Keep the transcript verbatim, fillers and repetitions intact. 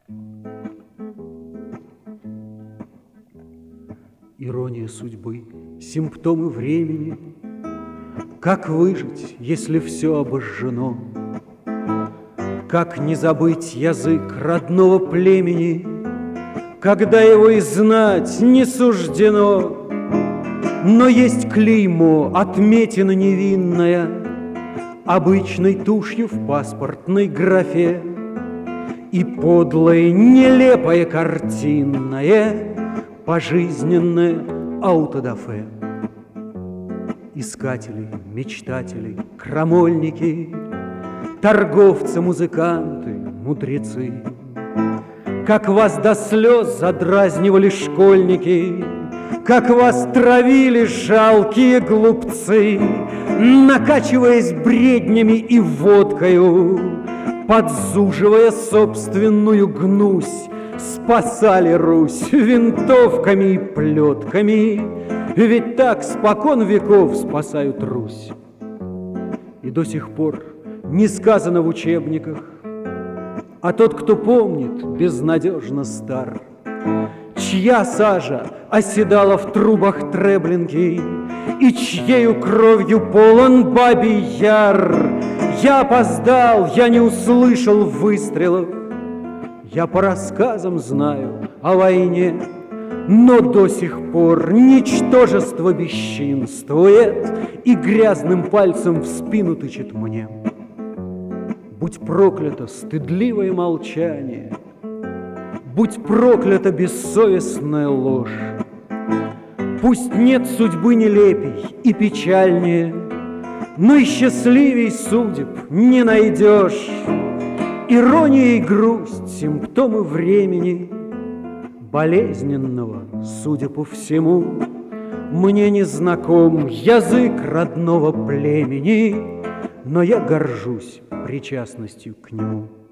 Ирония судьбы, симптомы времени. Как выжить, если все обожжено? Как не забыть язык родного племени, когда его и знать не суждено? Но есть клеймо, отметина невинная, обычной тушью в паспортной графе, и подлое, нелепое, картинное пожизненное аутодафе. Искатели, мечтатели, крамольники, торговцы, музыканты, мудрецы, как вас до слез задразнивали школьники, как вас травили жалкие глупцы, накачиваясь бреднями и водкою, подзуживая собственную гнусь, спасали Русь винтовками и плетками, ведь так спокон веков спасают Русь. И до сих пор не сказано в учебниках, а тот, кто помнит, безнадежно стар. Чья сажа оседала в трубах Треблинки, и чьею кровью полон Бабий Яр. Я опоздал, я не услышал выстрелов, я по рассказам знаю о войне, но до сих пор ничтожество бесчинствует и грязным пальцем в спину тычет мне. Будь проклято стыдливое молчание, будь проклята бессовестная ложь. Пусть нет судьбы нелепей и печальнее, но и счастливей судеб не найдешь. Ирония и грусть, симптомы времени, болезненного, судя по всему. Мне не знаком язык родного племени, но я горжусь причастностью к нему.